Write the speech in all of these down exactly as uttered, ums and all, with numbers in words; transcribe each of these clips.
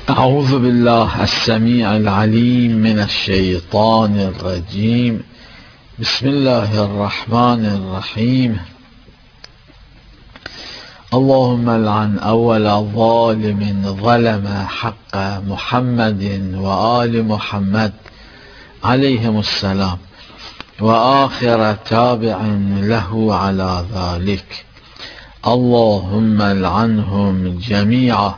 أعوذ بالله السميع العليم من الشيطان الرجيم. بسم الله الرحمن الرحيم. اللهم لعن أول ظالم ظلم حق محمد وآل محمد عليهم السلام، وآخر تابع له على ذلك. اللهم لعنهم جميعا.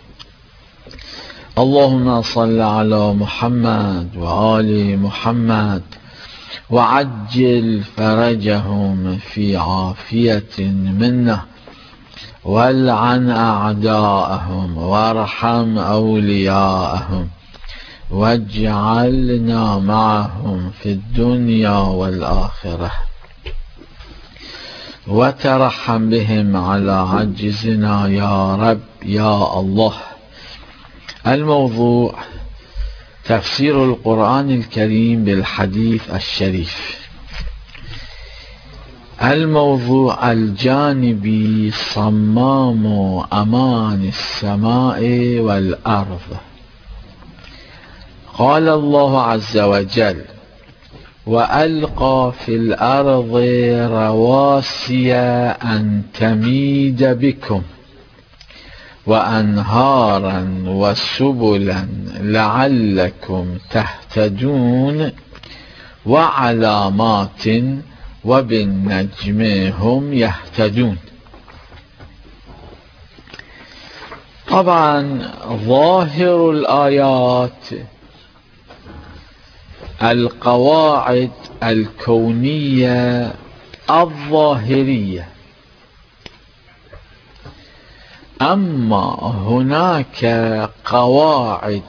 اللهم صل على محمد وآل محمد وعجل فرجهم في عافية منا، والعن أعداءهم وارحم أولياءهم، واجعلنا معهم في الدنيا والآخرة، وترحم بهم على عجزنا يا رب يا الله. الموضوع: تفسير القرآن الكريم بالحديث الشريف. الموضوع الجانبي: صمام أمان السماء والأرض. قال الله عز وجل: وألقى في الأرض رواسي أن تميد بكم وأنهارا وسبلا لعلكم تهتدون، وعلامات وبالنجم هم يهتدون. طبعا ظاهر الآيات القواعد الكونية الظاهرية، أما هناك قواعد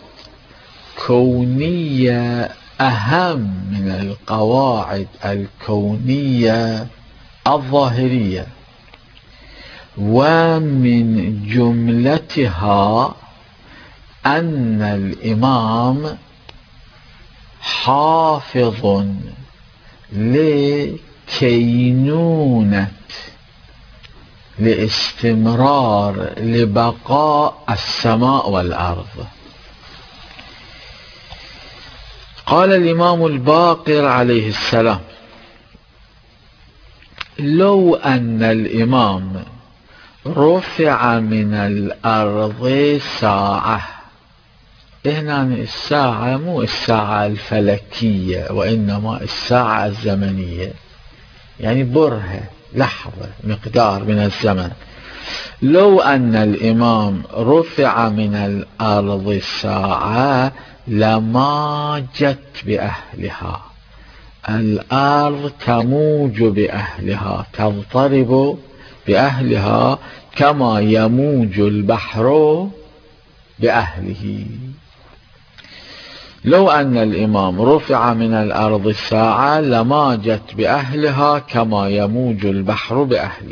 كونية أهم من القواعد الكونية الظاهرية، ومن جملتها أن الإمام حافظ لكينونة لاستمرار لبقاء السماء والأرض. قال الإمام الباقر عليه السلام: لو أن الإمام رفع من الأرض ساعة، هنا الساعة مو الساعة الفلكية، وإنما الساعة الزمنية، يعني برهة، لحظة، مقدار من الزمن. لو أن الإمام رفع من الأرض ساعة لما جت بأهلها. الأرض تموج بأهلها، تضطرب بأهلها كما يموج البحر بأهله. لو أن الإمام رفع من الأرض ساعة لماجت بأهلها كما يموج البحر بأهله.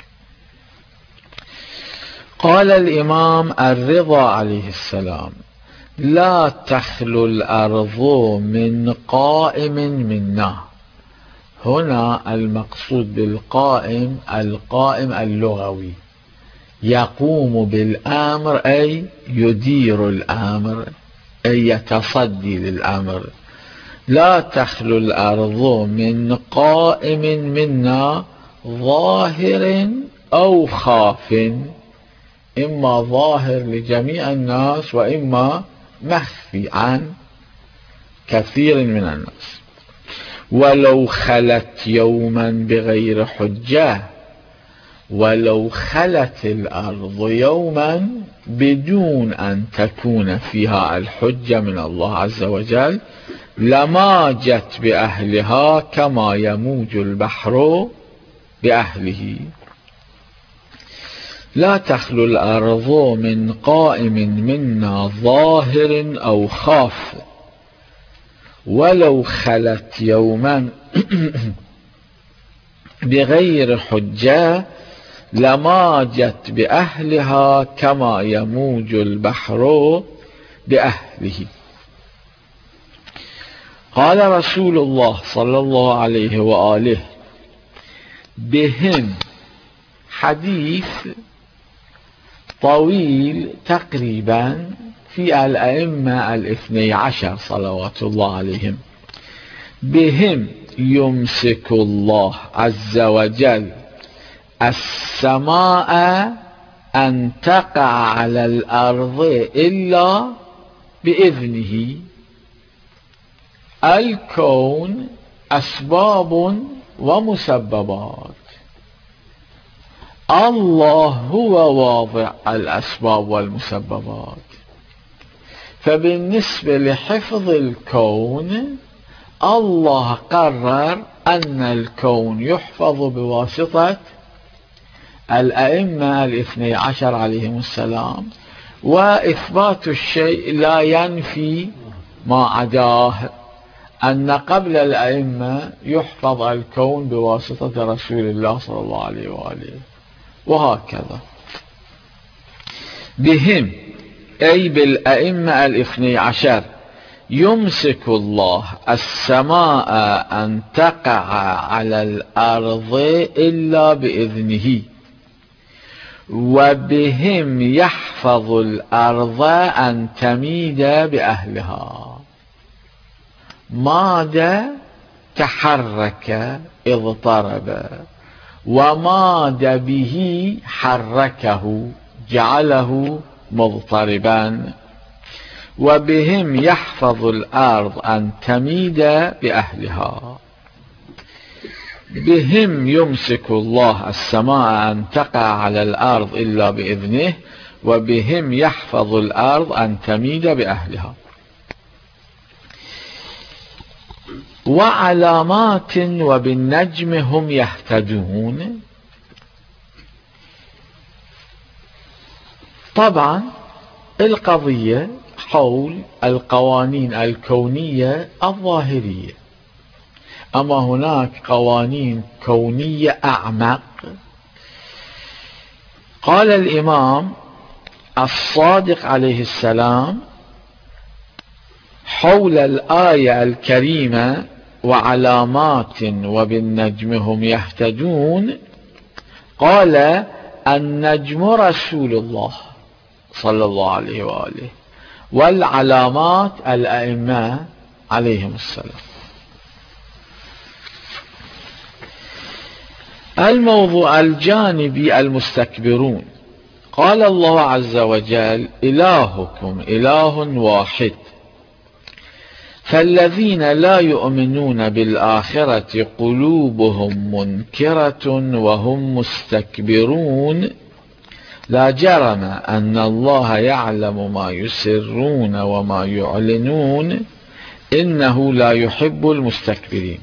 قال الإمام الرضا عليه السلام: لا تخلو الأرض من قائم منا. هنا المقصود بالقائم القائم اللغوي، يقوم بالأمر أي يدير الأمر، أي يتصدي للأمر. لا تخلو الأرض من قائم منا ظاهر أو خاف، إما ظاهر لجميع الناس وإما مخفي عن كثير من الناس. ولو خلت يوما بغير حجة، ولو خلت الأرض يوما بدون أن تكون فيها الحجة من الله عز وجل لماجت بأهلها كما يموج البحر بأهله. لا تخلو الأرض من قائم منا ظاهر أو خاف، ولو خلت يوما بغير حجة لماجت بأهلها كما يموج البحر بأهله. قال رسول الله صلى الله عليه وآله: بهن حديث طويل تقريبا في الأئمة الاثني عشر صلوات الله عليهم، بهم يمسك الله عز وجل السماء أن تقع على الأرض إلا بإذنه. الكون أسباب ومسببات، الله هو واضع الأسباب والمسببات. فبالنسبة لحفظ الكون، الله قرر أن الكون يحفظ بواسطة الأئمة الاثني عشر عليهم السلام، وإثبات الشيء لا ينفي ما عداه، أن قبل الأئمة يحفظ الكون بواسطة رسول الله صلى الله عليه وآله، وهكذا. بهم أي بالأئمة الاثني عشر يمسك الله السماء أن تقع على الأرض إلا بإذنه، وبهم يحفظ الأرض أن تميد بأهلها. ماد تحرك اضطرب، وماد به حركه جعله مضطربا. وبهم يحفظ الأرض أن تميد بأهلها. بهم يمسك الله السماء أن تقع على الأرض إلا بإذنه، وبهم يحفظ الأرض أن تميد بأهلها. وعلامات وبالنجم هم يهتدون. طبعا القضية حول القوانين الكونية الظاهرية، أما هناك قوانين كونية أعمق. قال الإمام الصادق عليه السلام حول الآية الكريمة وعلامات وبالنجم هم يهتدون، قال النجم رسول الله صلى الله عليه وآله، والعلامات الأئمة عليهم السلام. الموضوع الجانبي المستكبرون. قال الله عز وجل إلهكم إله واحد، فالذين لا يؤمنون بالآخرة قلوبهم منكرة وهم مستكبرون، لا جرم أن الله يعلم ما يسرون وما يعلنون إنه لا يحب المستكبرين.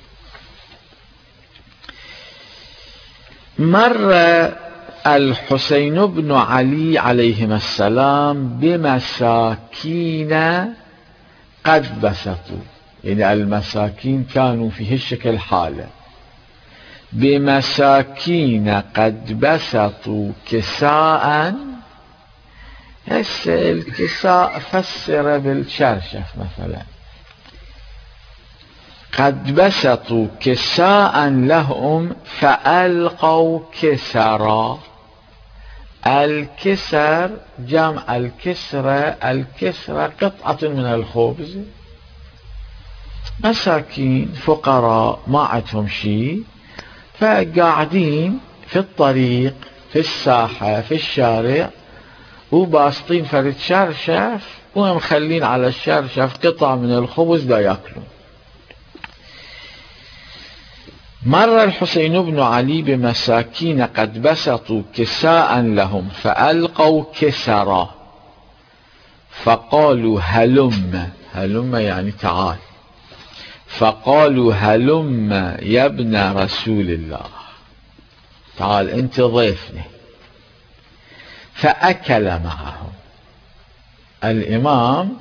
مر الحسين بن علي عليهما السلام بمساكين قد بسطوا، يعني المساكين كانوا في هالشكل حالة، بمساكين قد بسطوا كساء. هسه الكساء فسر بالشرشف مثلا. قد بسطوا كساء لهم فألقوا كسرا. الكسر جمع الكسرة، الكسرة قطعة من الخبز. مساكين فقراء ما عندهم شيء، فقاعدين في الطريق في الساحة في الشارع وباسطين فرد شرشف ومخلين على الشرشف قطع من الخبز دا يأكلون. مر الحسين بن علي بمساكين قد بسطوا كساء لهم فألقوا كسرا، فقالوا هلم، هلم يعني تعال، فقالوا هلم يا ابن رسول الله، تعال انت ضيفني. فأكل معهم. الإمام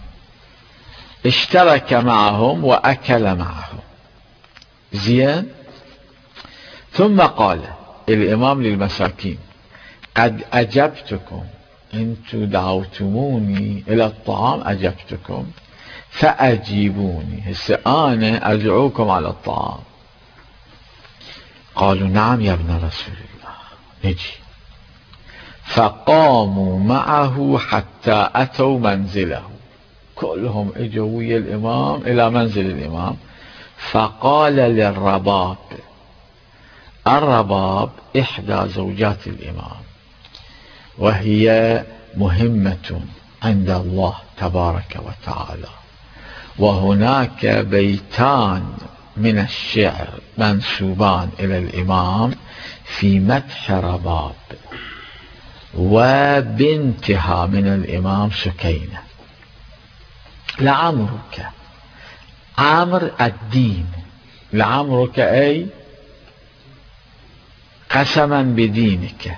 اشترك معهم وأكل معهم. زين. ثم قال الإمام للمساكين قد أجبتكم، انتم دعوتموني إلى الطعام أجبتكم، فأجيبوني، هسه أنا أدعوكم على الطعام. قالوا نعم يا ابن رسول الله، نجي. فقاموا معه حتى أتوا منزله، كلهم اجوا ويا الإمام إلى منزل الإمام. فقال للرباب، الرباب إحدى زوجات الإمام، وهي مهمة عند الله تبارك وتعالى، وهناك بيتان من الشعر منسوبان إلى الإمام في مدح رباب وبنتها من الإمام سكينة. لعمرك، عمر الدين، لعمرك أي قسما بدينك،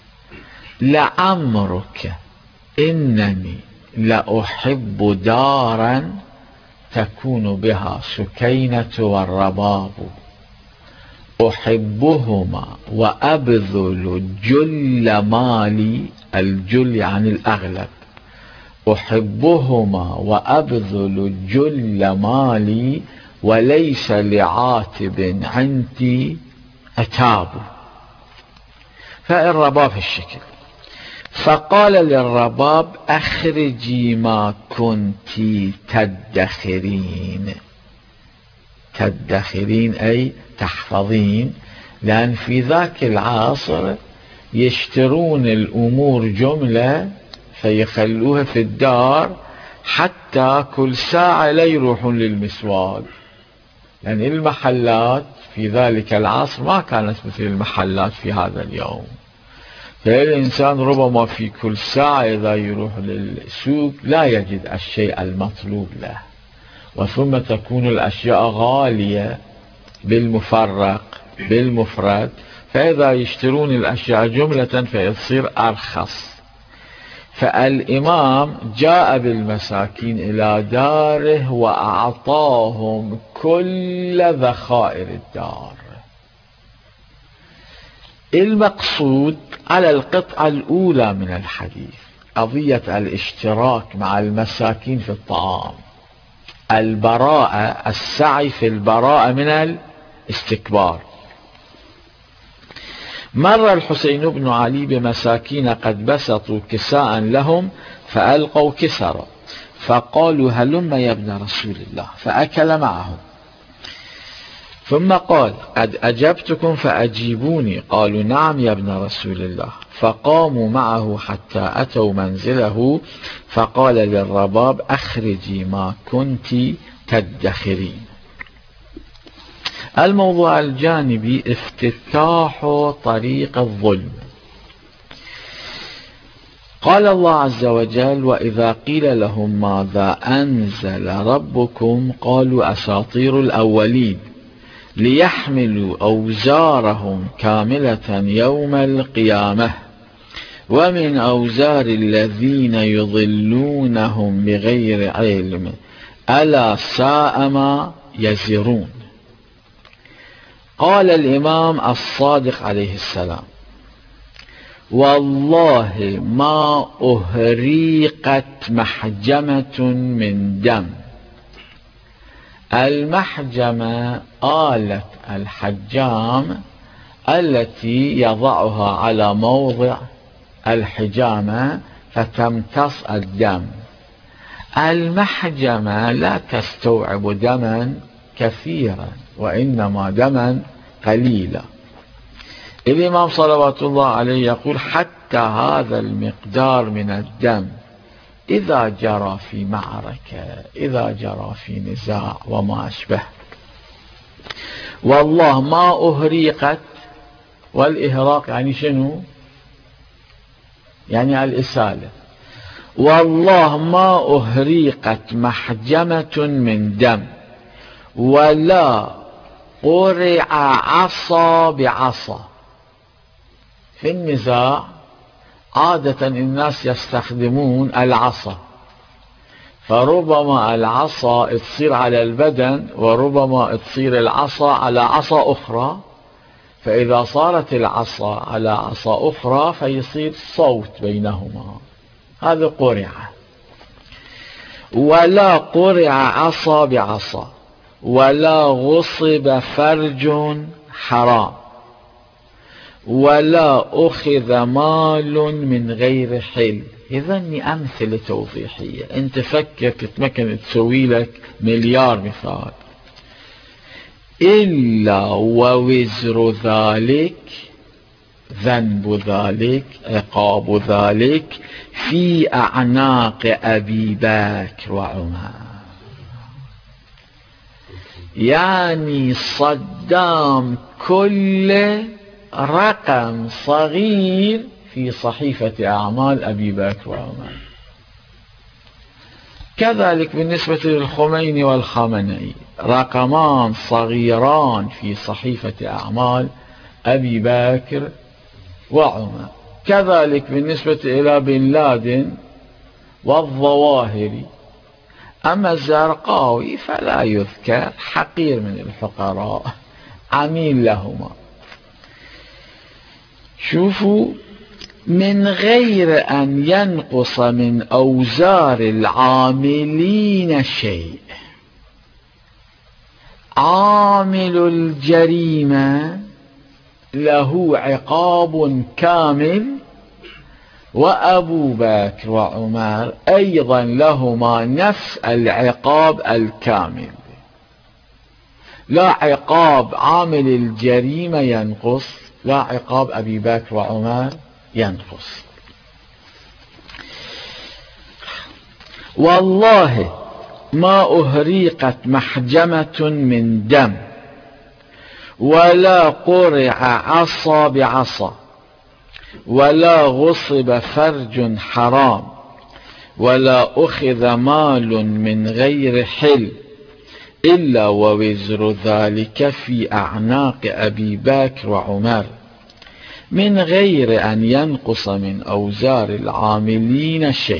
لعمرك إنني لأحب دارا تكون بها سكينة والرباب، أحبهما وأبذل جل مالي، الجل يعني الأغلب، أحبهما وأبذل جل مالي وليس لعاتب عندي عتاب. فالرباب في الشكل. فقال للرباب أخرجي ما كنت تدخرين، تدخرين أي تحفظين، لأن في ذاك العصر يشترون الأمور جملة فيخلوها في الدار حتى كل ساعة لا يروحون للمسواق، لأن يعني المحلات في ذلك العصر ما كانت مثل المحلات في هذا اليوم، فالإنسان ربما في كل ساعة إذا يروح للسوق لا يجد الشيء المطلوب له، وثم تكون الأشياء غالية بالمفرق بالمفرد، فإذا يشترون الأشياء جملة فيصير أرخص. فالإمام جاء بالمساكين إلى داره وأعطاهم كل ذخائر الدار. المقصود على القطعة الأولى من الحديث قضية الاشتراك مع المساكين في الطعام، البراءة، السعي في البراءة من الاستكبار. مر الحسين بن علي بمساكين قد بسطوا كساء لهم فألقوا كسرا، فقالوا هلم يا ابن رسول الله، فأكل معهم، ثم قال قد أجبتكم فأجيبوني، قالوا نعم يا ابن رسول الله، فقاموا معه حتى أتوا منزله، فقال للرباب أخرجي ما كنت تدخرين. الموضوع الجانبي افتتاح طريق الظلم. قال الله عز وجل وإذا قيل لهم ماذا أنزل ربكم قالوا أساطير الأولين ليحملوا أوزارهم كاملة يوم القيامة ومن أوزار الذين يضلونهم بغير علم ألا ساء ما يزرون. قال الإمام الصادق عليه السلام والله ما أهريقت محجمة من دم. المحجمة آلة الحجام التي يضعها على موضع الحجامة فتمتص الدم. المحجمة لا تستوعب دما كثيرا وإنما دما قليلا. الإمام صلوات الله عليه يقول حتى هذا المقدار من الدم إذا جرى في معركة، إذا جرى في نزاع وما أشبه، والله ما أهريقت، والإهراق يعني شنو؟ يعني الإسالة. والله ما أهريقت محجمة من دم ولا قرع عصا بعصا. في النزاع عادة الناس يستخدمون العصا، فربما العصا تصير على البدن وربما تصير العصا على عصا أخرى، فإذا صارت العصا على عصا أخرى فيصير صوت بينهما، هذا قرع. ولا قرع عصا بعصا ولا غصب فرج حرام ولا أخذ مال من غير حل. يظني أمثلة توضيحية. أنت فكر تتمكن تسوي لك مليار مثال. إلا ووزر ذلك، ذنب ذلك، عقاب ذلك في أعناق أبي بكر وعمر. يعني صدام كل رقم صغير في صحيفة أعمال أبي بكر وعمر. كذلك بالنسبة للخميني والخامنئي، رقمان صغيران في صحيفة أعمال أبي بكر وعمر. كذلك بالنسبة إلى بن لادن والظواهري. أما الزرقاوي فلا يذكر، حقير من الحقراء، عميل لهما. شوفوا، من غير أن ينقص من أوزار العاملين شيء. عامل الجريمة له عقاب كامل، وأبو بكر وعمر أيضا لهما نفس العقاب الكامل. لا عقاب عامل الجريمة ينقص، لا عقاب أبي بكر وعمر ينقص. والله ما أهريقت محجمة من دم، ولا قرع عصا بعصا، ولا غصب فرج حرام، ولا أخذ مال من غير حل، إلا ووزر ذلك في أعناق أبي بكر وعمر، من غير أن ينقص من أوزار العاملين شيء.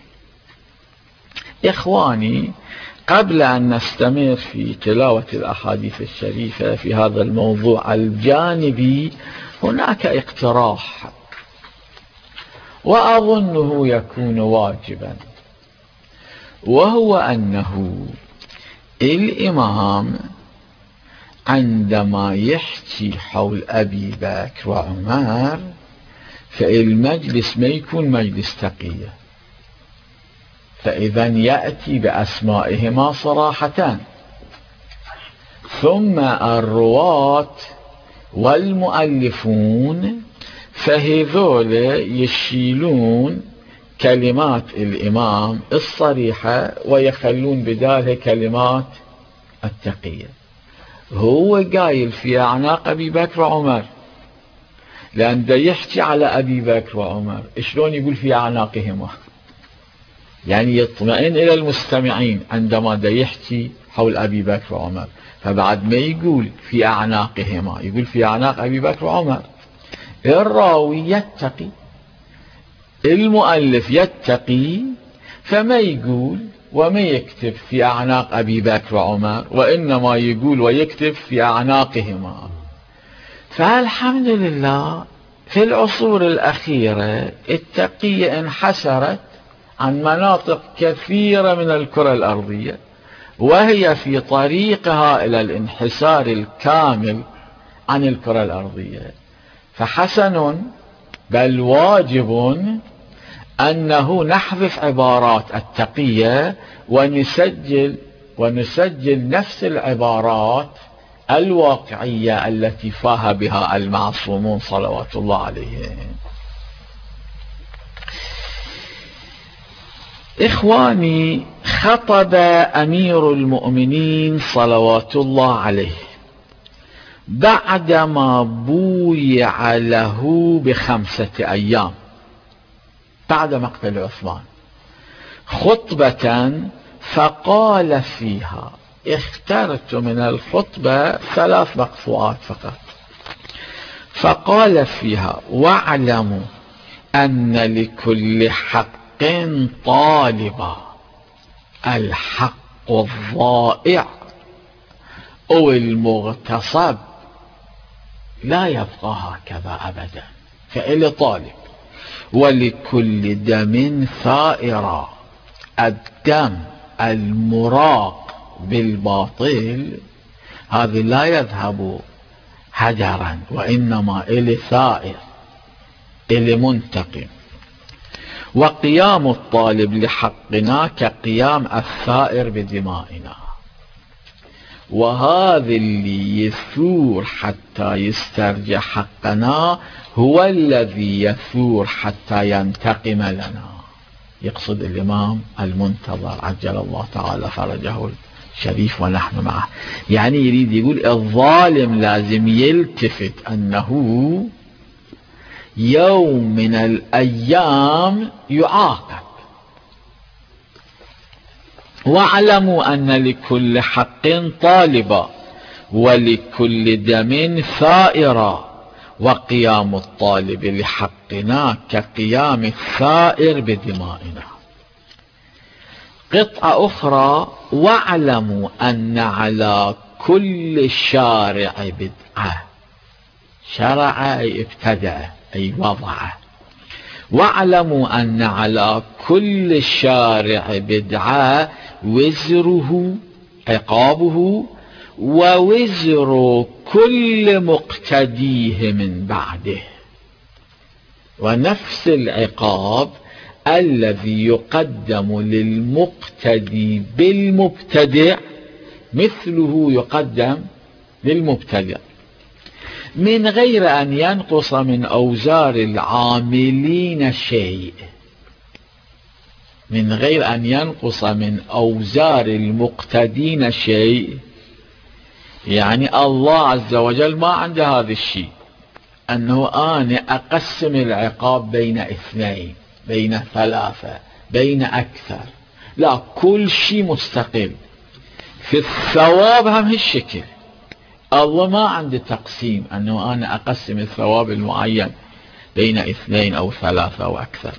إخواني، قبل أن نستمر في تلاوة الأحاديث الشريفة في هذا الموضوع الجانبي، هناك اقتراح وأظنه يكون واجبا، وهو أنه الإمام عندما يحكي حول أبي بكر وعمر فالمجلس ما يكون مجلس تقية، فإذا يأتي بأسمائهما صراحة، ثم الرواة والمؤلفون فهذول يشيلون كلمات الإمام الصريحة ويخلون بدالها كلمات التقية. هو قايل في أعناق أبي بكر وعمر، لأن دا يحكي على أبي بكر وعمر، شلون يقول في أعناقهما؟ يعني يطمئن إلى المستمعين عندما دا يحكي حول أبي بكر وعمر، فبعد ما يقول في أعناقهما يقول في أعناق أبي بكر وعمر. الراوي يتقي، المؤلف يتقي، فما يقول وما يكتب في أعناق أبي بكر وعمر، وإنما يقول ويكتب في أعناقهما. فالحمد لله في العصور الأخيرة التقية انحسرت عن مناطق كثيرة من الكرة الأرضية، وهي في طريقها إلى الانحسار الكامل عن الكرة الأرضية. فحسن بل واجب أنه نحذف عبارات التقية ونسجل ونسجل نفس العبارات الواقعية التي فاه بها المعصومون صلوات الله عليهم. إخواني، خطب أمير المؤمنين صلوات الله عليه بعدما بويع له بخمسة أيام بعد مقتل عثمان خطبة، فقال فيها، اخترت من الخطبة ثلاث مقطوعات فقط، فقال فيها: واعلموا أن لكل حق طالبا، الحق الضائع أو المغتصب لا يبقى هكذا أبدا، فإلي طالب. ولكل دم ثائرة، الدم المراق بالباطل هذا لا يذهب هدرا، وإنما إلي ثائر، إلي منتقم. وقيام الطالب لحقنا كقيام الثائر بدمائنا، وهذا اللي يثور حتى يسترجع حقنا هو الذي يثور حتى ينتقم لنا. يقصد الإمام المنتظر عجل الله تعالى فرجه الشريف ونحن معه. يعني يريد يقول الظالم لازم يلتفت أنه يوم من الأيام يعاقب. واعلموا أن لكل حق طالبا ولكل دم ثائرا، وقيام الطالب لحقنا كقيام الثائر بدمائنا. قطعة أخرى: واعلموا أن على كل شارع بدعة. شرع أي ابتدأ أي وضع. واعلموا أن على كل شارع بدعة وزره عقابه ووزر كل مقتديه من بعده. ونفس العقاب الذي يقدم للمقتدي بالمبتدع مثله يقدم للمبتدع، من غير أن ينقص من أوزار العاملين شيء، من غير أن ينقص من أوزار المقتدين شيء. يعني الله عز وجل ما عنده هذا الشيء، أنه أنا أقسم العقاب بين اثنين، بين ثلاثة، بين أكثر. لا، كل شيء مستقل. في الثواب هم هالشكل، الله ما عنده تقسيم أنه أنا أقسم الثواب المعين بين اثنين أو ثلاثة أو أكثر.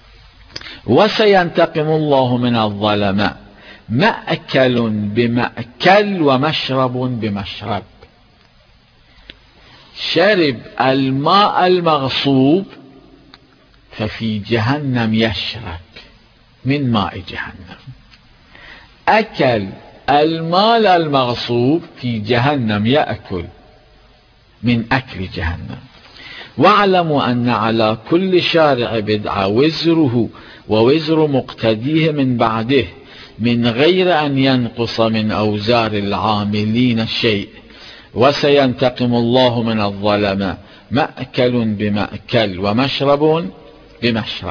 وسينتقم الله من الظلماء مأكل بمأكل ومشرب بمشرب. شرب الماء المغصوب ففي جهنم يشرب من ماء جهنم، أكل المال المغصوب في جهنم يأكل من أكل جهنم. واعلموا أن على كل شارع بدعة وزره ووزر مقتديه من بعده، من غير أن ينقص من أوزار العاملين شيء. وسينتقم الله من الظلماء مأكل بمأكل ومشرب بمشرب.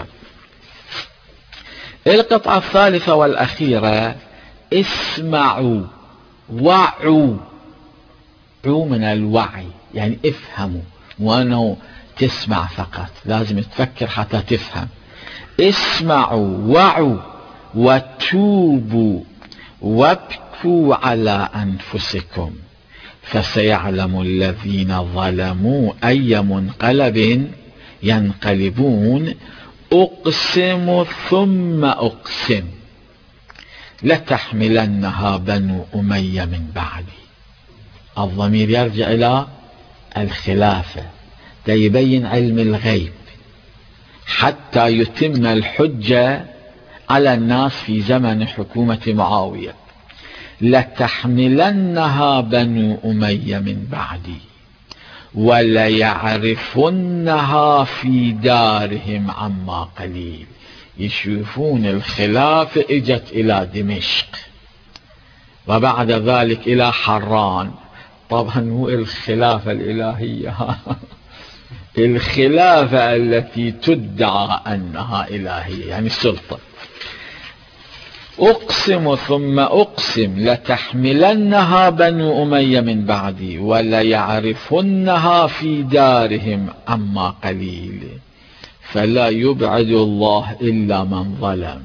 القطعة الثالثة والأخيرة: اسمعوا وعوا. عو من الوعي، يعني افهموا، مو أنه تسمع فقط، لازم تفكر حتى تفهم. اسمعوا وعوا وتوبوا وابكوا على أنفسكم فسيعلم الذين ظلموا أي منقلب ينقلبون. أقسم ثم أقسم لتحملنها بنو أمية من بعدي. الضمير يرجع إلى الخلافة، يبين علم الغيب حتى يتم الحجة على الناس في زمن حكومة معاوية. لتحملنها بنو أمية من بعدي وليعرفنها في دارهم عما قليل. يشوفون الخلافة اجت إلى دمشق وبعد ذلك إلى حران. طبعا هو الخلافة الإلهية الخلافة التي تدعى أنها إلهية، يعني السلطة. أقسم ثم أقسم لتحملنها بنو أمية من بعدي وليعرفنها في دارهم عما قليل فلا يبعد الله إلا من ظلم،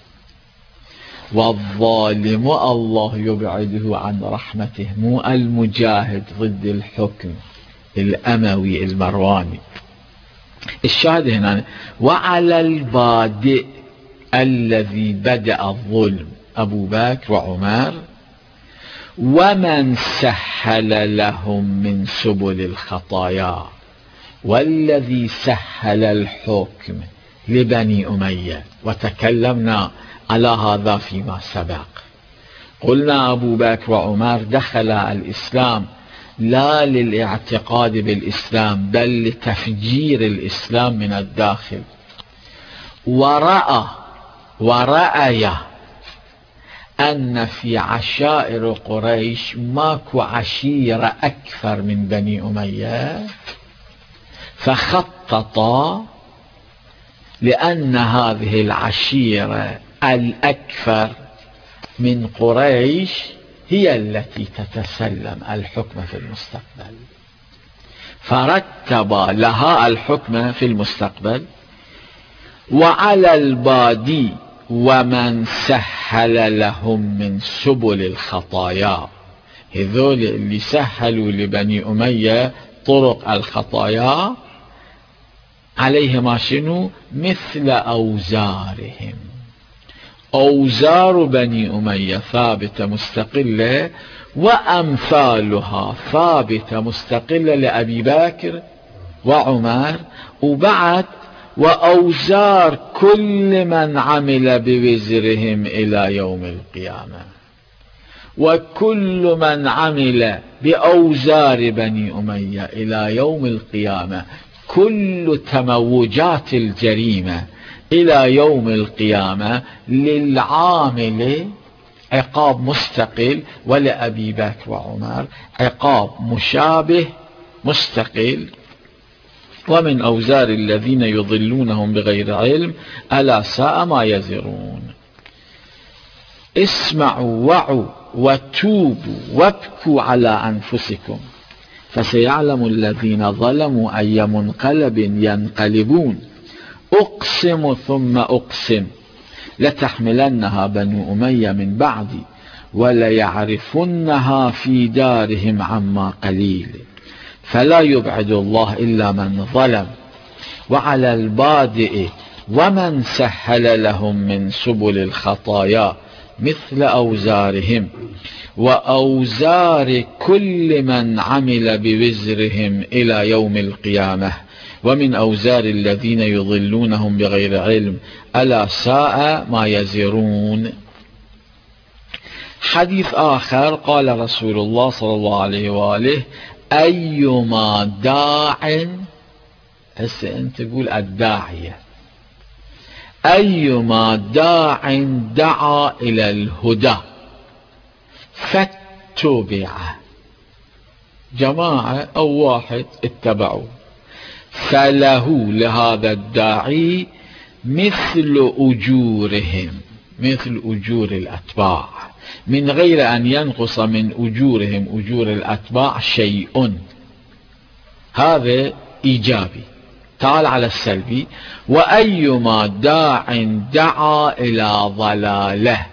والظالم الله يبعده عن رحمته، مو المجاهد ضد الحكم الأموي المرواني. الشاهد هنا: وعلى البادئ الذي بدأ الظلم أبو بكر وعمر، ومن سهل لهم من سبل الخطايا، والذي سهل الحكم لبني أمية. وتكلمنا على هذا فيما سبق. قلنا أبو بكر وعمر دخل الإسلام لا للاعتقاد بالإسلام بل لتفجير الإسلام من الداخل. ورأى ورأي أن في عشائر قريش ماكو عشيرة أكثر من بني أمية، فخطط لأن هذه العشيرة الأكثر من قريش هي التي تتسلم الحكم في المستقبل، فرتب لها الحكم في المستقبل. وعلى البادي ومن سهل لهم من سبل الخطايا، هذول اللي سهلوا لبني أمية طرق الخطايا، عليهما شنو؟ مثل أوزارهم. أوزار بني أمية ثابتة مستقلة، وأمثالها ثابتة مستقلة لأبي بكر وعمر، وبعد وأوزار كل من عمل بوزرهم إلى يوم القيامة. وكل من عمل بأوزار بني أمية إلى يوم القيامة، كل تموجات الجريمة إلى يوم القيامة للعامل عقاب مستقل، ولأبي بكر وعمر عقاب مشابه مستقل. ومن أوزار الذين يضلونهم بغير علم ألا ساء ما يزرون. اسمعوا وعوا وتوبوا وابكوا على أنفسكم فسيعلم الذين ظلموا أي منقلب ينقلبون. أقسم ثم أقسم لتحملنها بنو أمية من بعدي وليعرفنها في دارهم عما قليل فلا يبعد الله إلا من ظلم. وعلى البادئ ومن سهل لهم من سبل الخطايا مثل أوزارهم وأوزار كل من عمل بوزرهم إلى يوم القيامة ومن أوزار الذين يضلونهم بغير علم ألا ساء ما يزرون. حديث آخر قال رسول الله صلى الله عليه وآله أيما داع، هسه أنت تقول الداعية، أيما داع دعا إلى الهدى فاتبع، جماعة أو واحد اتبعوا، فله لهذا الداعي مثل أجورهم، مثل أجور الأتباع، من غير أن ينقص من أجورهم أجور الأتباع شيء. هذا إيجابي. تعال على السلبي. وأيما داع دعا إلى ضلاله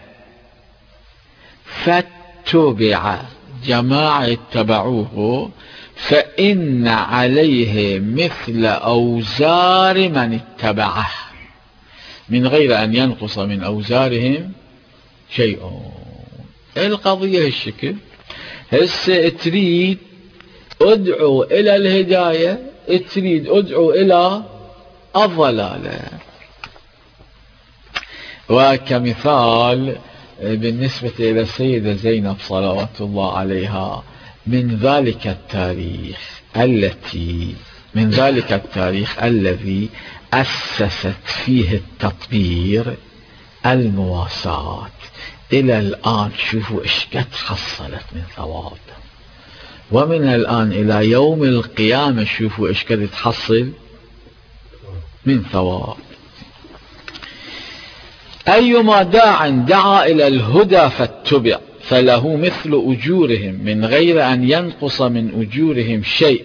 فاتبع، جماعة اتبعوه، فإن عليه مثل أوزار من اتبعه من غير أن ينقص من أوزارهم شيء. القضية هالشكل. هسه تريد ادعو إلى الهداية، تريد ادعو إلى الضلالة. وكمثال بالنسبة إلى السيدة زينب صلوات الله عليها، من ذلك التاريخ التي من ذلك التاريخ الذي أسست فيه التطبير المواساة، إلى الآن شوفوا إيش قد حصلت من ثواب، ومن الآن إلى يوم القيامة شوفوا إيش قد تحصل من ثواب. أيما داع دعا إلى الهدى فاتبع فله مثل أجورهم من غير أن ينقص من أجورهم شيء.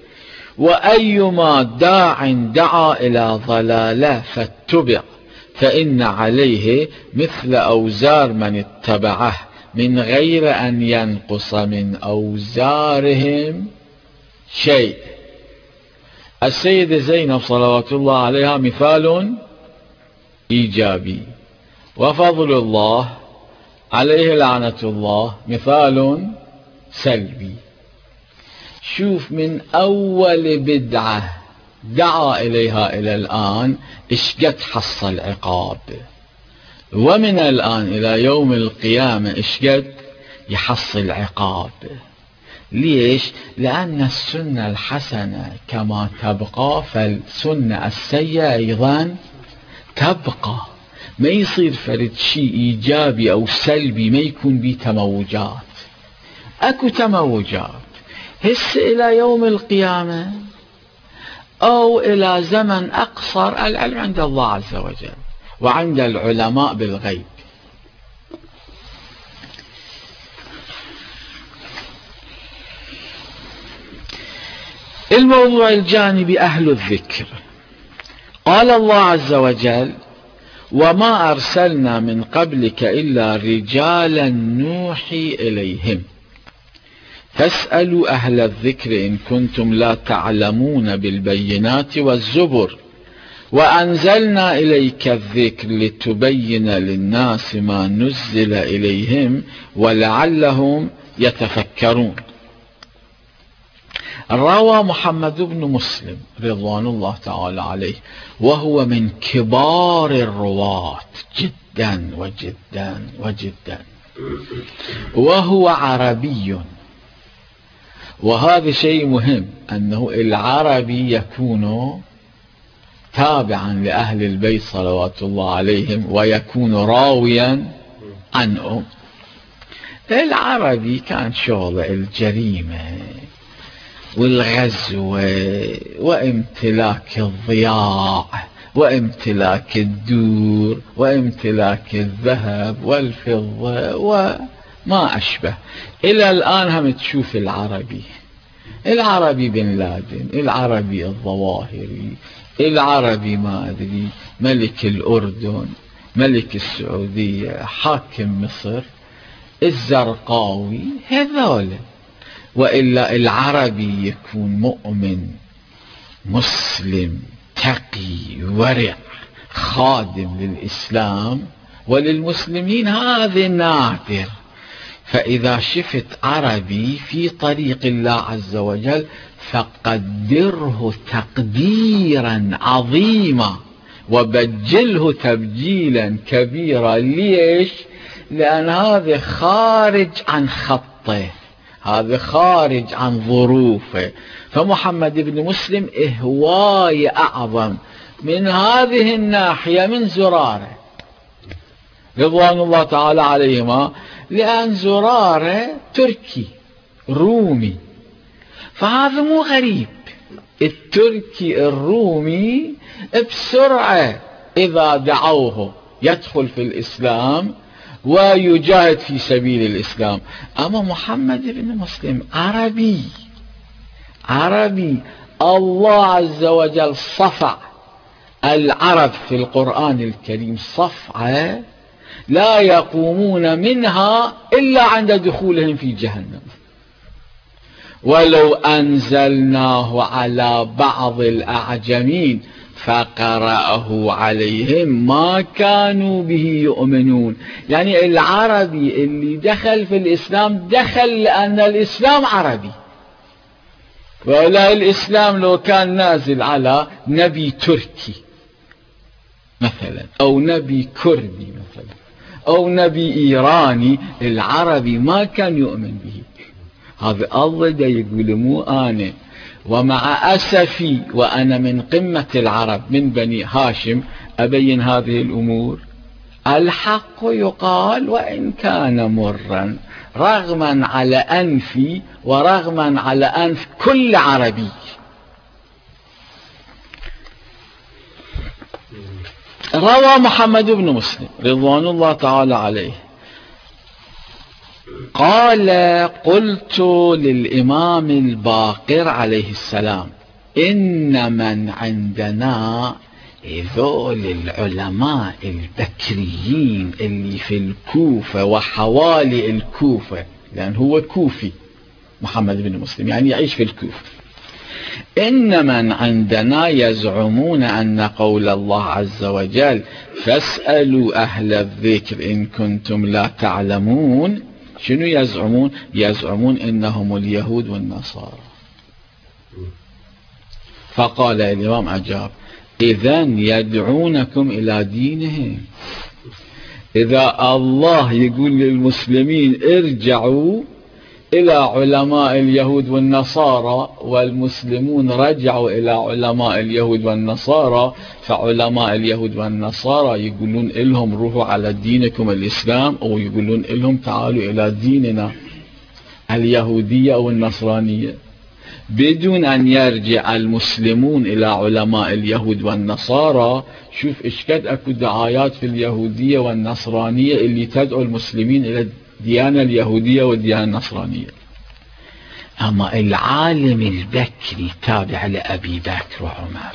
وأيما داع دعا إلى ضلالة فاتبع فإن عليه مثل أوزار من اتبعه من غير أن ينقص من أوزارهم شيء. السيدة زينب صلوات الله عليها مثال إيجابي، وفضل الله عليه لعنة الله مثال سلبي. شوف من أول بدعة دعا إليها إلى الآن إيش قد حصل عقاب، ومن الآن إلى يوم القيامة إيش قد يحصل عقاب. ليش؟ لأن السنة الحسنة كما تبقى فالسنة السيئة أيضا تبقى. ما يصير فرد شيء إيجابي أو سلبي ما يكون به تموجات. أكو تموجات هس إلى يوم القيامة أو إلى زمن أقصر، العلم عند الله عز وجل وعند العلماء بالغيب. الموضوع الجانبي أهل الذكر. قال الله عز وجل: وما أرسلنا من قبلك إلا رجالا نوحي إليهم فاسألوا أهل الذكر إن كنتم لا تعلمون بالبينات والزبر وأنزلنا إليك الذكر لتبين للناس ما نزل إليهم ولعلهم يتفكرون. روى محمد بن مسلم رضوان الله تعالى عليه، وهو من كبار الرواة جدا وجدا وجدا، وهو عربي، وهذا شيء مهم أنه العربي يكون تابعا لأهل البيت صلوات الله عليهم ويكون راويا عنهم. العربي كان شغل الجريمة والغزو وامتلاك الضياع وامتلاك الدور وامتلاك الذهب والفضة وما أشبه. إلى الآن هم تشوف العربي العربي بن لادن، العربي الظواهري، العربي ما أدري ملك الأردن، ملك السعودية، حاكم مصر، الزرقاوي، هذول. وإلا العربي يكون مؤمن مسلم تقي ورع خادم للإسلام وللمسلمين، هذا نادر. فإذا شفت عربي في طريق الله عز وجل فقدره تقديرا عظيما وبجله تبجيلا كبيرا. ليش؟ لأن هذا خارج عن خطه، هذا خارج عن ظروفه. فمحمد بن مسلم هواية أعظم من هذه الناحية من زرارة رضوان الله تعالى عليهما، لأن زرارة تركي رومي، فهذا مو غريب. التركي الرومي بسرعة إذا دعوه يدخل في الإسلام ويجاهد في سبيل الإسلام. أما محمد بن مسلم عربي عربي الله عز وجل صفع العرب في القرآن الكريم صفعة لا يقومون منها إلا عند دخولهم في جهنم. ولو أنزلناه على بعض الأعجمين فقرأه عليهم ما كانوا به يؤمنون. يعني العربي اللي دخل في الإسلام دخل لأن الإسلام عربي، ولا الإسلام لو كان نازل على نبي تركي مثلا أو نبي كردي مثلا أو نبي إيراني، العربي ما كان يؤمن به. هذا الله دا يقول مو أنا. ومع أسفي وأنا من قمة العرب من بني هاشم أبين هذه الأمور، الحق يقال وإن كان مرا رغما على أنفي ورغما على أنف كل عربي. روى محمد بن مسلم رضوان الله تعالى عليه قال: قلت للإمام الباقر عليه السلام: إن من عندنا ذول العلماء البكريين اللي في الكوفة وحوالي الكوفة، لأن هو كوفي محمد بن مسلم يعني يعيش في الكوفة، إن من عندنا يزعمون أن قول الله عز وجل فاسألوا أهل الذكر إن كنتم لا تعلمون. شنو يزعمون؟ يزعمون إنهم اليهود والنصارى. فقال الإمام عجاب: إذن يدعونكم إلى دينهم. إذا الله يقول للمسلمين ارجعوا إلى علماء اليهود والنصارى، والمسلمون رجعوا إلى علماء اليهود والنصارى، فعلماء اليهود والنصارى يقولون لهم روحوا على دينكم الإسلام، أو يقولون لهم تعالوا إلى ديننا اليهودية أو النصرانية، بدون أن يرجع المسلمون إلى علماء اليهود والنصارى. شوف إيش قد أكو دعايات في اليهودية والنصرانية اللي تدعو المسلمين إلى الديانة اليهودية والديانة النصرانية. أما العالم البكري تابع لأبي بكر وعمر،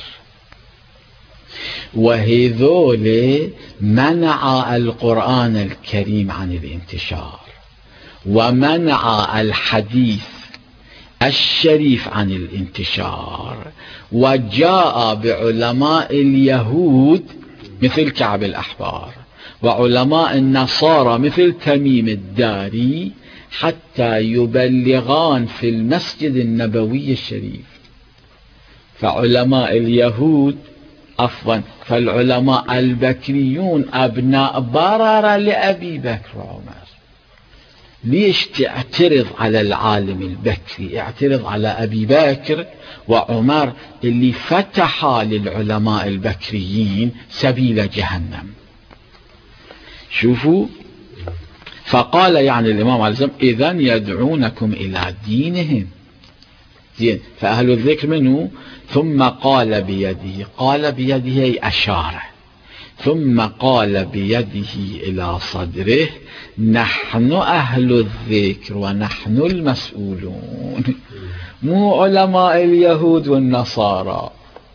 وهذول منع القرآن الكريم عن الانتشار، ومنع الحديث الشريف عن الانتشار، وجاء بعلماء اليهود مثل كعب الأحبار وعلماء النصارى مثل تميم الداري حتى يبلغان في المسجد النبوي الشريف. فعلماء اليهود عفوا فالعلماء البكريون أبناء بررة لأبي بكر وعمر. ليش تعترض على العالم البكري؟ اعترض على أبي بكر وعمر اللي فتحا للعلماء البكريين سبيل جهنم. شوفوا، فقال يعني الإمام عليه السلام إذن يدعونكم إلى دينهم. زين، فأهل الذكر منه. ثم قال بيده، قال بيده أي أشاره، ثم قال بيده إلى صدره نحن أهل الذكر ونحن المسؤولون، مو علماء اليهود والنصارى.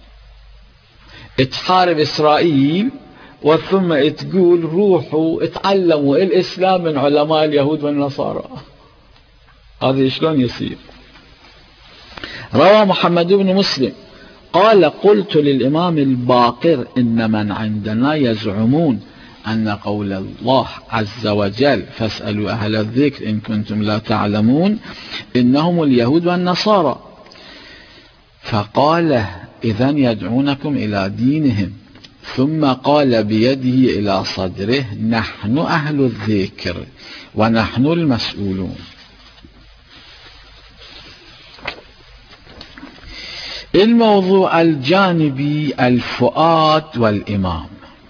تحارب إسرائيل وثم تقول روحوا اتعلموا الإسلام من علماء اليهود والنصارى. هذا شلون يصير؟ روى محمد بن مسلم قال قلت للإمام الباقر إن من عندنا يزعمون أن قول الله عز وجل فاسألوا أهل الذكر إن كنتم لا تعلمون إنهم اليهود والنصارى. فقال إذن يدعونكم إلى دينهم. ثم قال بيده إلى صدره نحن أهل الذكر ونحن المسؤولون. الموضوع الجانبي الفؤاد والإمام.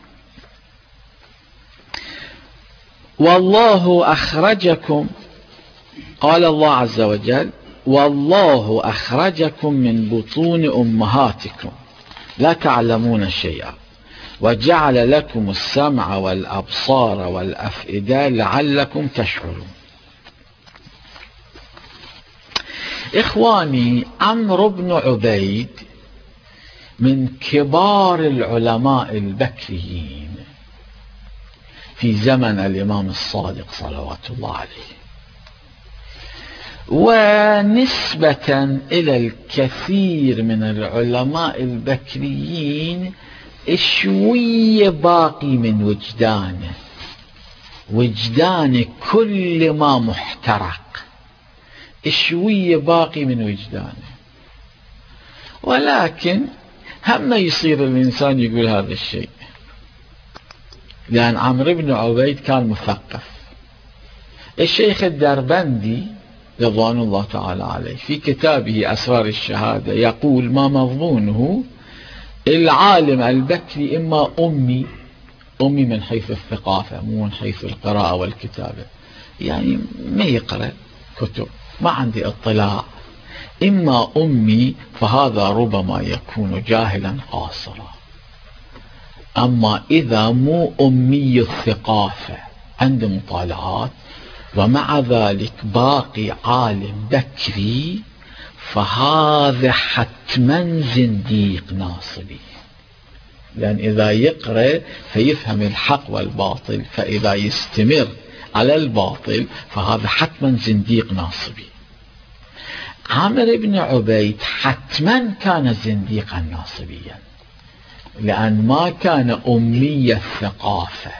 والله أخرجكم، قال الله عز وجل والله أخرجكم من بطون أمهاتكم لا تعلمون شيئا وجعل لكم السمع والأبصار والأفئدة لعلكم تشعرون. إخواني، عمرو بن عبيد من كبار العلماء البكريين في زمن الإمام الصادق صلوات الله عليه، ونسبة إلى الكثير من العلماء البكريين شوية باقي من وجدانه، وجدان كل ما محترق، شوية باقي من وجدانه. ولكن هم يصير الإنسان يقول هذا الشيء، لأن عمرو بن عبيد كان مثقف. الشيخ الدربندي رضوان الله تعالى عليه في كتابه أسرار الشهادة يقول ما مضمونه العالم البكري إما أمي، أمي من حيث الثقافة مو من حيث القراءة والكتابة، يعني ما يقرأ كتب، ما عندي اطلاع، إما أمي فهذا ربما يكون جاهلا قاصرا. أما إذا مو أمي الثقافة عنده مطالعات ومع ذلك باقي عالم بكري، فهذا حتما زنديق ناصبي، لأن إذا يقرأ فيفهم الحق والباطل، فإذا يستمر على الباطل فهذا حتما زنديق ناصبي. عمرو بن عبيد حتما كان زنديقا ناصبيا، لأن ما كان أمي الثقافة،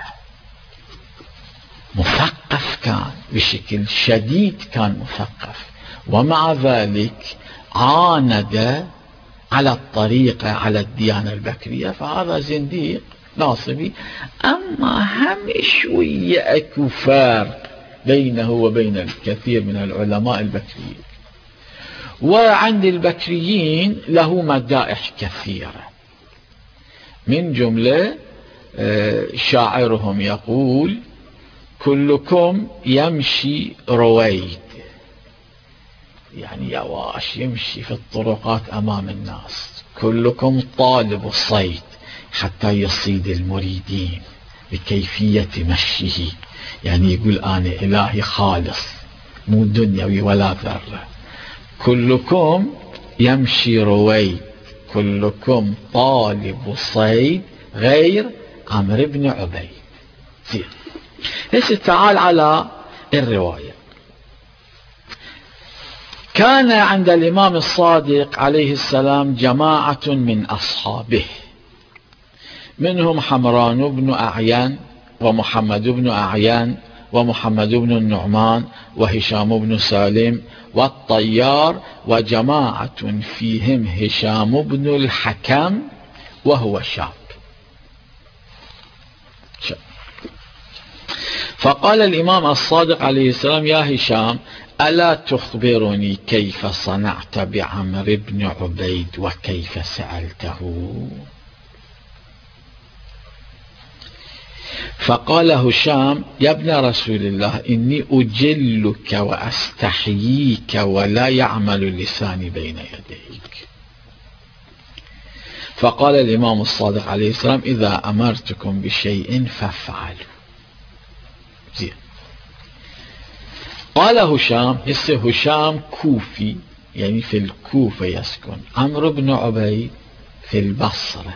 مثقف كان بشكل شديد، كان مثقف، ومع ذلك عاند على الطريقة على الديانة البكرية، فهذا زنديق ناصبي. أما هم شوية أكو فرق بينه وبين الكثير من العلماء البكريين. وعند البكريين له مدائح كثيرة، من جملة شاعرهم يقول: كلكم يمشي رويد، يعني يواش يمشي في الطرقات أمام الناس. كلكم طالب الصيد حتى يصيد المريدين بكيفية مشيه، يعني يقول أنا إلهي خالص مو دنيوي ولا ذرة. كلكم يمشي رويد، كلكم طالب صيد غير عمرو بن عبيد. زين، هسه تعال على الرواية. كان عند الإمام الصادق عليه السلام جماعة من أصحابه، منهم حمران بن أعيان ومحمد بن أعيان ومحمد بن النعمان وهشام بن سالم والطيار، وجماعة فيهم هشام بن الحكم وهو شاب. فقال الإمام الصادق عليه السلام: يا هشام، ألا تخبرني كيف صنعت بعمرو بن عبيد وكيف سألته؟ فقال هشام: يا ابن رسول الله، إني أجلك وأستحييك ولا يعمل لساني بين يديك. فقال الإمام الصادق عليه السلام: إذا أمرتكم بشيء فافعلوا. زين. قال هشام، هسه هشام كوفي، يعني في الكوفة يسكن، عمرو بن عبيد في البصرة،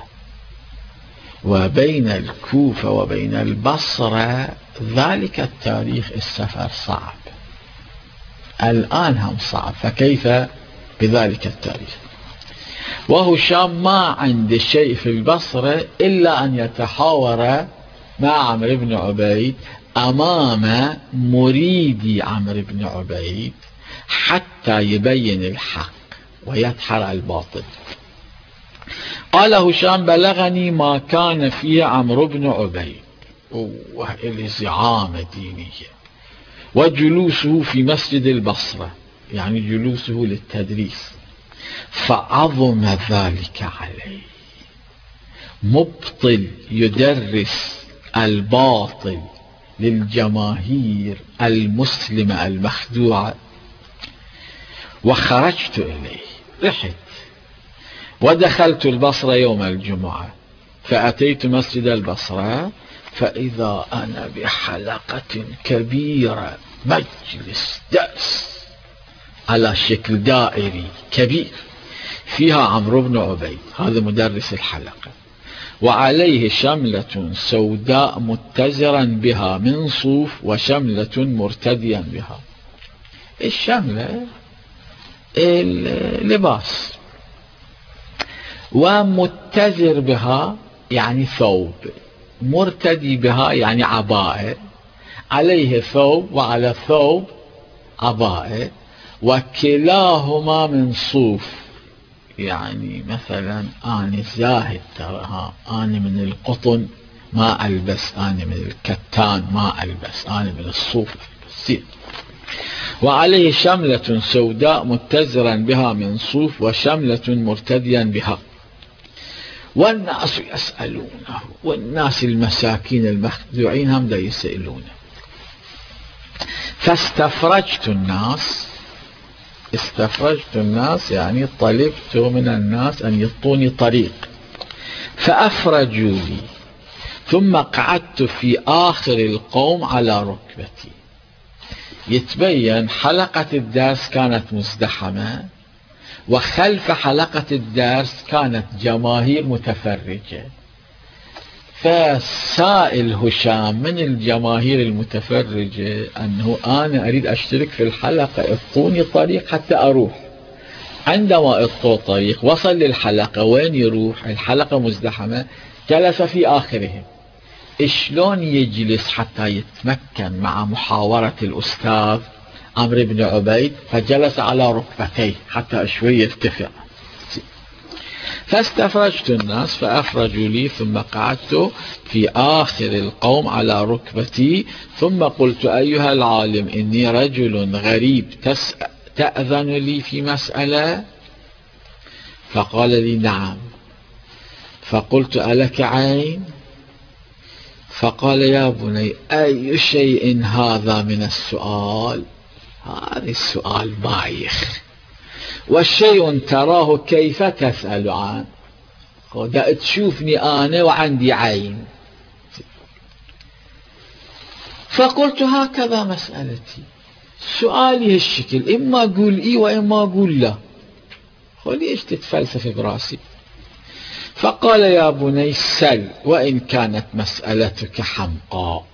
وبين الكوفة وبين البصرة ذلك التاريخ السفر صعب، الآن هم صعب، فكيف بذلك التاريخ؟ وهشام ما عنده شيء في البصرة إلا أن يتحاور مع عمرو بن عبيد أمام مريدي عمرو بن عبيد حتى يبين الحق ويدحر الباطل. قال هشام: بلغني ما كان فيه عمرو بن عبيد، والزعامة دينية، وجلوسه في مسجد البصرة، يعني جلوسه للتدريس، فعظم ذلك عليه. مبطل يدرس الباطل للجماهير المسلمة المخدوعة. وخرجت إليه، رحت ودخلت البصرة يوم الجمعة، فأتيت مسجد البصرة فإذا أنا بحلقة كبيرة، مجلس درس على شكل دائري كبير، فيها عمرو بن عبيد، هذا مدرس الحلقة، وعليه شملة سوداء متزرا بها من صوف، وشملة مرتديا بها. الشملة اللباس، ومتزر بها يعني ثوب، مرتدي بها يعني عباءة، عليه ثوب وعلى الثوب عباءة، وكلاهما من صوف. يعني مثلا أنا زاهد ترى، أنا من القطن ما ألبس، أنا من الكتان ما ألبس، أنا من الصوف ألبس. وعليه شملة سوداء متزرا بها من صوف، وشملة مرتديا بها. والناس يسألونه، والناس المساكين المخدوعين هم دا يسألونه. فاستفرجت الناس، استفرجت الناس يعني طلبت من الناس أن يعطوني طريق، فأفرجوا لي، ثم قعدت في آخر القوم على ركبتي. يتبين حلقة الدرس كانت مزدحمة، وخلف حلقة الدرس كانت جماهير متفرجة. فسائل هشام من الجماهير المتفرجة أنه أنا أريد أشترك في الحلقة، اعطوني طريق حتى أروح. عندما اعطوا طريق وصل للحلقة، وين يروح؟ الحلقة مزدحمة، جلس في آخرهم. شلون يجلس حتى يتمكن مع محاورة الأستاذ عمرو بن عبيد؟ فجلس على ركبتيه حتى شوي يرتفع. فاستفرجت الناس فأفرجوا لي، ثم قعدت في آخر القوم على ركبتي، ثم قلت: أيها العالم، إني رجل غريب، تأذن لي في مسألة؟ فقال لي: نعم. فقلت: ألك عين؟ فقال: يا بني، أي شيء هذا من السؤال؟ هذا السؤال بايخ، والشيء تراه كيف تسأل عنه؟ دا تشوفني أنا وعندي عين. فقلت: هكذا مسألتي، سؤالي هالشكل، إما أقول إيه وإما أقول لا، وليش تتفلسف براسي؟ فقال: يا بني، سل، وإن كانت مسألتك حمقاء.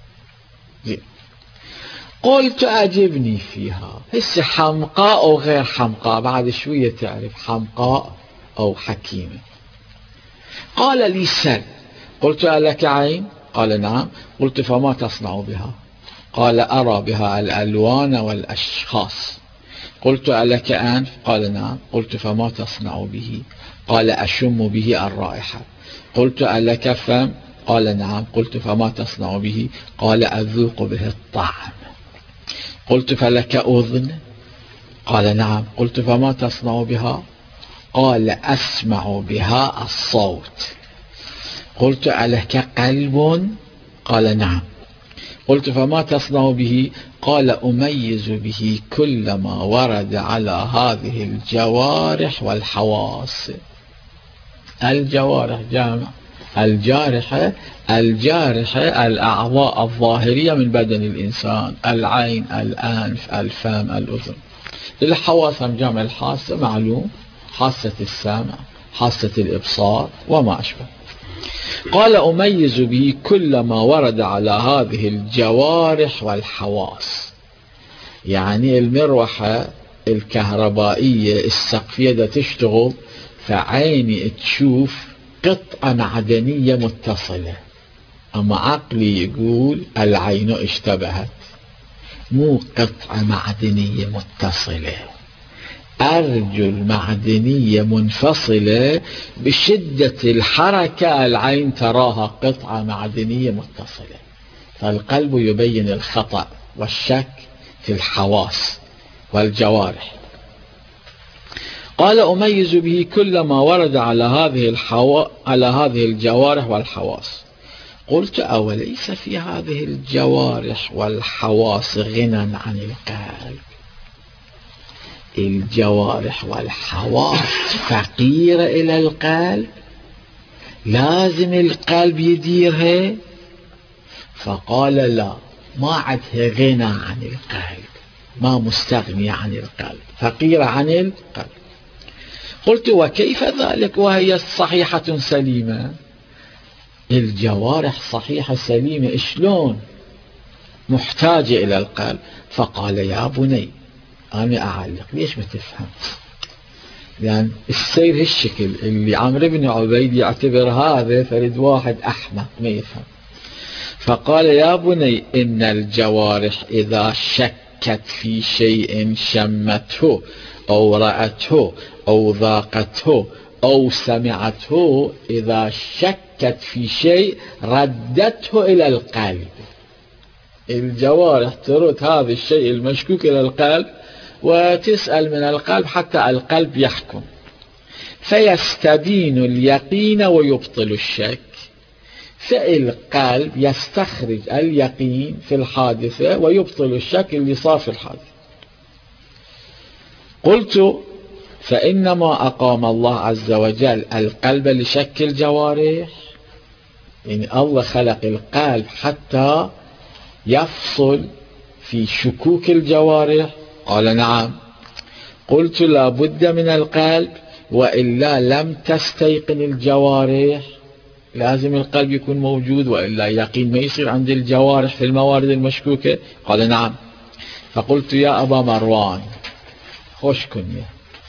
قلت: أعجبني فيها، هسه حمقاء أو غير حمقاء، بعد شوية تعرف حمقاء أو حكيمة. قال لي: سل. قلت: ألك عين؟ قال: نعم. قلت: فما تصنع بها؟ قال: أرى بها الألوان والأشخاص. قلت: ألك أنف؟ قال: نعم. قلت: فما تصنع به؟ قال: أشم به الرائحة. قلت: ألك فم؟ قال: نعم. قلت: فما تصنع به؟ قال: أذوق به الطعم. قلت: فلك أذن؟ قال: نعم. قلت: فما تصنع بها؟ قال: أسمع بها الصوت. قلت: ألك قلب؟ قال: نعم. قلت: فما تصنع به؟ قال: أميز به كل ما ورد على هذه الجوارح والحواس. الجوارح جامع الجارحة، الجارحة الأعضاء الظاهرية من بدن الإنسان: العين، الأنف، الفم، الأذن. الحواس هم جامع الحاسة، معلوم، حاسة السمع، حاسة الإبصار وما أشبه. قال: أميز به كل ما ورد على هذه الجوارح والحواس. يعني المروحة الكهربائية السقفية دا تشتغل، فعيني تشوف قطعة معدنية متصلة، أما عقلي يقول العين اشتبهت، مو قطعة معدنية متصلة، أرجل معدنية منفصلة، بشدة الحركة العين تراها قطعة معدنية متصلة. فالقلب يبين الخطأ والشك في الحواس والجوارح. قال: أميز به كل ما ورد على هذه الحوا... على هذه الجوارح والحواس. قلت: أوليس في هذه الجوارح والحواس غنى عن القلب؟ الجوارح والحواس فقيرة إلى القلب، لازم القلب يديرها. فقال: لا، ما عدها غنى عن القلب، ما مستغنية عن القلب، فقيرة عن القلب. قلت: وكيف ذلك وهي صحيحة سليمة؟ الجوارح صحيحة سليمة، شلون محتاجة إلى القلب؟ فقال: يا بني، أنا أعلق، ليش ما تفهم؟ لأن يعني السير هالشكل اللي عمرو بن عبيد يعتبر هذا فرد واحد أحمق ما يفهم. فقال: يا بني، إن الجوارح إذا شكت في شيء شمته أو رأته أو ذاقته أو سمعته، إذا شكت في شيء ردته إلى القلب. الجوارح ترد هذا الشيء المشكوك إلى القلب وتسأل من القلب حتى القلب يحكم، فيستبين اليقين ويبطل الشك. فالقلب يستخرج اليقين في الحادثة ويبطل الشك اللي صار في الحادثة. قلت: فإنما أقام الله عز وجل القلب لشك الجوارح، يعني الله خلق القلب حتى يفصل في شكوك الجوارح. قال: نعم. قلت: لا بد من القلب، وإلا لم تستيقن الجوارح، لازم القلب يكون موجود، وإلا يقين ما يصير عند الجوارح في الموارد المشكوكة. قال: نعم. فقلت: يا أبا مروان، خوش كنية.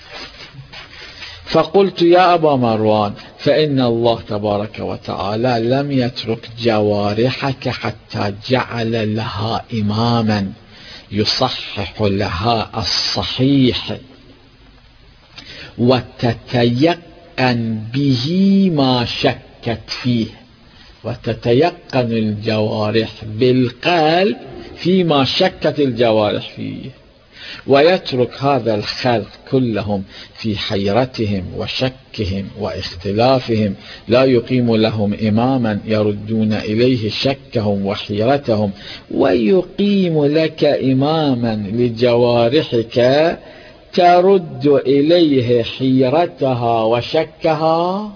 فقلت: يا أبا مروان، فإن الله تبارك وتعالى لم يترك جوارحك حتى جعل لها إماما يصحح لها الصحيح وتتيقن وتتيقن به ما شكت فيه، وتتيقن الجوارح بالقلب فيما شكت الجوارح فيه، ويترك هذا الخلق كلهم في حيرتهم وشكهم واختلافهم، لا يقيم لهم إماما يردون إليه شكهم وحيرتهم، ويقيم لك إماما لجوارحك ترد إليه حيرتها وشكها.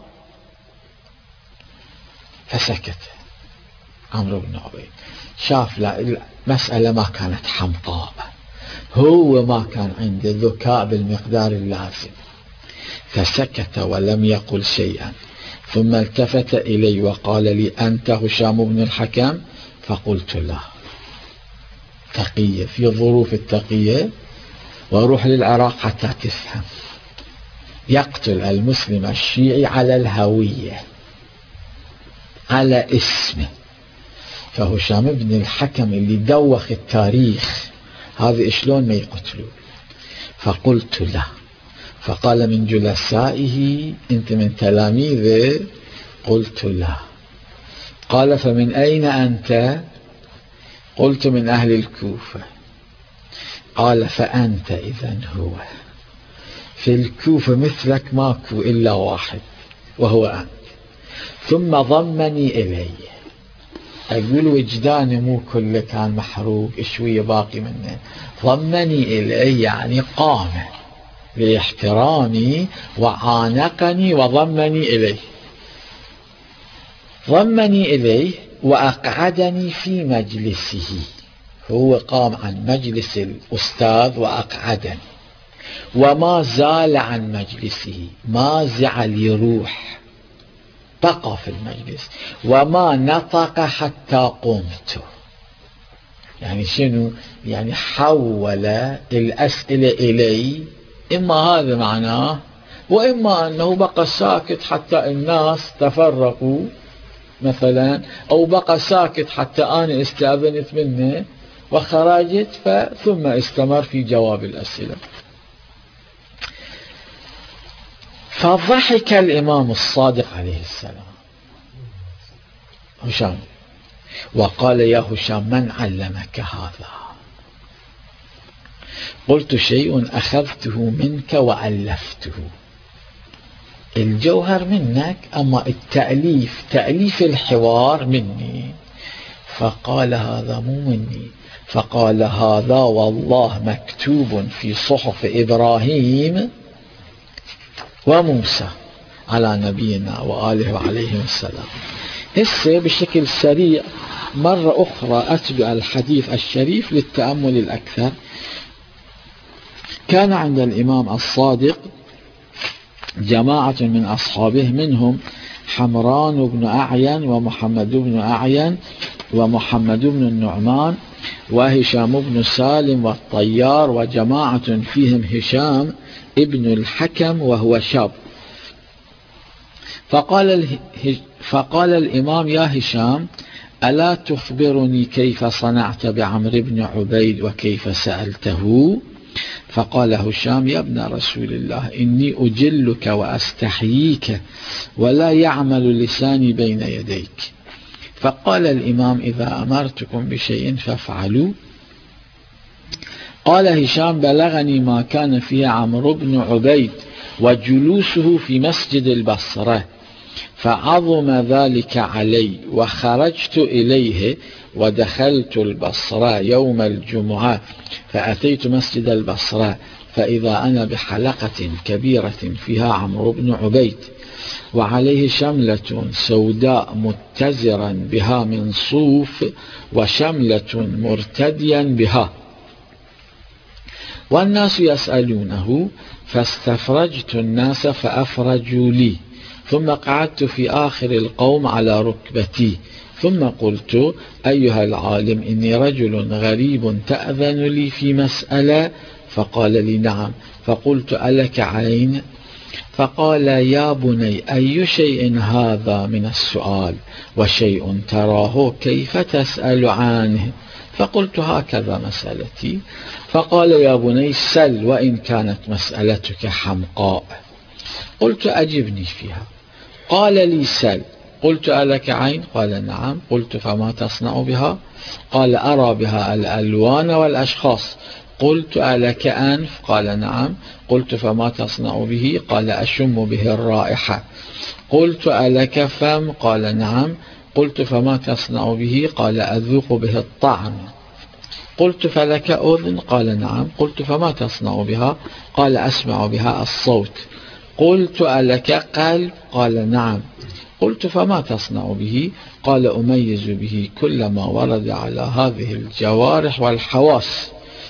فسكت عمرو بن عبيد، شاف لا المسألة ما كانت حمقاء، هو ما كان عنده ذكاء بالمقدار اللازم، فسكت ولم يقل شيئا. ثم التفت إلي وقال لي: أنت هشام بن الحكم؟ فقلت: لا. تقية في ظروف التقية، وأروح للعراق حتى تفهم. يقتل المسلم الشيعي على الهوية، على اسمه. فهشام بن الحكم اللي دوخ التاريخ هذا شلون ما يقتلوا؟ فقلت له. فقال من جلسائه: أنت من تلاميذه؟ قلت له. قال: فمن أين أنت؟ قلت: من أهل الكوفة. قال: فأنت إذن هو، في الكوفة مثلك ماكو إلا واحد وهو أنت. ثم ضمني إليه، أقول وجداني مو كله كان محروق، شوية باقي منه. ضمني إليه يعني قام لاحترامي وعانقني وضمني إليه. ضمني إليه وأقعدني في مجلسه، هو قام عن مجلس الأستاذ وأقعدني، وما زال عن مجلسه، ما زعل يروح، بقى في المجلس، وما نطق حتى قمت. يعني شنو؟ يعني حول الأسئلة إلي، إما هذا معناه، وإما أنه بقى ساكت حتى الناس تفرقوا مثلا، أو بقى ساكت حتى أنا استأذنت منه وخرجت، ثم استمر في جواب الأسئلة. فضحك الإمام الصادق عليه السلام هشام وقال: يا هشام، من علمك هذا؟ قلت: شيء أخذته منك وألفته. الجوهر منك، أما التأليف، تأليف الحوار مني. فقال: هذا مو مني. فقال: هذا والله مكتوب في صحف إبراهيم وموسى على نبينا وآله وعليه السلام. هسه بشكل سريع مرة أخرى أتبع الحديث الشريف للتأمل الأكثر. كان عند الإمام الصادق جماعة من أصحابه، منهم حمران بن أعين ومحمد بن أعين ومحمد بن النعمان وهشام بن سالم والطيار، وجماعة فيهم هشام ابن الحكم وهو شاب. فقال, فقال الإمام: يا هشام، ألا تخبرني كيف صنعت بعمرو بن عبيد وكيف سألته؟ فقال هشام: يا ابن رسول الله، إني أجلك وأستحييك ولا يعمل لساني بين يديك. فقال الإمام: إذا أمرتكم بشيء فافعلوا. قال هشام: بلغني ما كان فيه عمرو بن عبيد وجلوسه في مسجد البصرة، فعظم ذلك علي، وخرجت إليه ودخلت البصرة يوم الجمعة، فأتيت مسجد البصرة فإذا أنا بحلقة كبيرة فيها عمرو بن عبيد، وعليه شملة سوداء متزرا بها من صوف، وشملة مرتديا بها، والناس يسألونه، فاستفرجت الناس فأفرجوا لي، ثم قعدت في آخر القوم على ركبتي، ثم قلت: أيها العالم، إني رجل غريب تأذن لي في مسألة؟ فقال لي: نعم. فقلت: ألك عين؟ فقال: يا بني، أي شيء هذا من السؤال؟ وشيء تراه كيف تسأل عنه؟ فقلت: هكذا مسألتي. فقال: يا بني، سل وإن كانت مسألتك حمقاء. قلت أجبني فيها. قال لي سل. قلت ألك عين؟ قال نعم. قلت فما تصنع بها؟ قال أرى بها الألوان والأشخاص. قلت ألك أنف؟ قال نعم. قلت فما تصنع به؟ قال أشم به الرائحة. قلت ألك فم؟ قال نعم. قلت فما تصنع به؟ قال أذوق به الطعم. قلت فلك أذن؟ قال نعم. قلت فما تصنع بها؟ قال أسمع بها الصوت. قلت ألك قلب؟ قال نعم. قلت فما تصنع به؟ قال أميز به كل ما ورد على هذه الجوارح والحواس.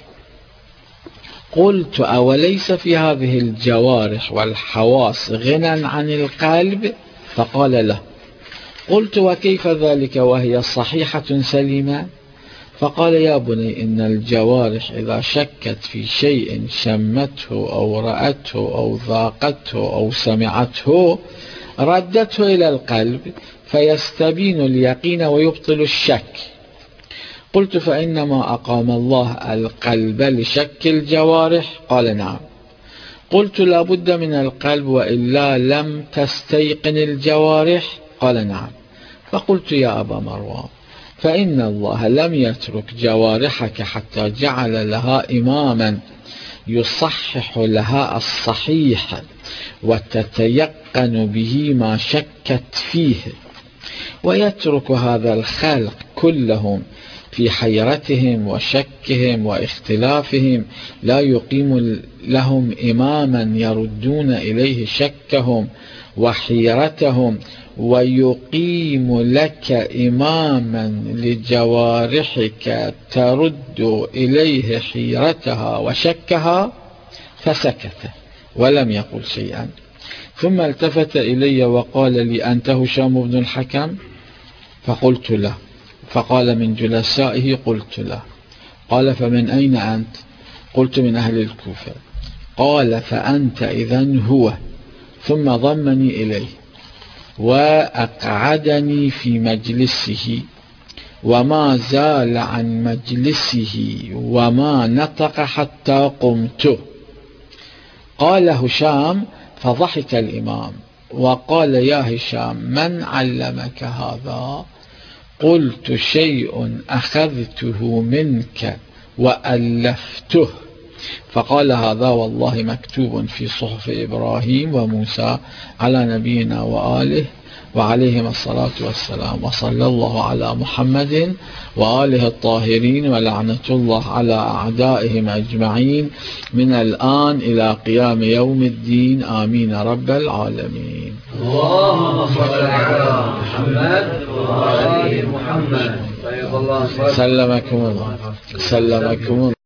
قلت أوليس في هذه الجوارح والحواس غنى عن القلب؟ فقال له. قلت وكيف ذلك وهي صحيحة سليمة؟ فقال يا بني إن الجوارح إذا شكت في شيء شمته أو رأته أو ذاقته أو سمعته ردته إلى القلب فيستبين اليقين ويبطل الشك. قلت فإنما أقام الله القلب لشك الجوارح؟ قال نعم. قلت لا بد من القلب وإلا لم تستيقن الجوارح؟ قال نعم. فقلت يا أبا مروان فإن الله لم يترك جوارحك حتى جعل لها إماما يصحح لها الصحيح وتتيقن به ما شكت فيه، ويترك هذا الخلق كلهم في حيرتهم وشكهم واختلافهم لا يقيم لهم إماما يردون إليه شكهم وحيرتهم، ويقيم لك إماما لجوارحك ترد إليه حيرتها وشكها. فسكت ولم يقل شيئا، ثم التفت إلي وقال لي أنت هشام بن الحكم؟ فقلت له. فقال من جلسائه؟ قلت له. قال فمن أين أنت؟ قلت من أهل الكوفة. قال فأنت إذن هو. ثم ضمني إليه وأقعدني في مجلسه وما زال عن مجلسه وما نطق حتى قمت. قال هشام فضحك الإمام وقال يا هشام من علمك هذا؟ قلت شيء أخذته منك وألفته. فقال هذا والله مكتوب في صحف إبراهيم وموسى على نبينا وآله وعليهم الصلاة والسلام، وصلى الله على محمد وآله الطاهرين، ولعنة الله على أعدائهم أجمعين من الآن إلى قيام يوم الدين، آمين رب العالمين. اللهم صل على محمد وآل محمد. سلمكم الله. سلمكم الله.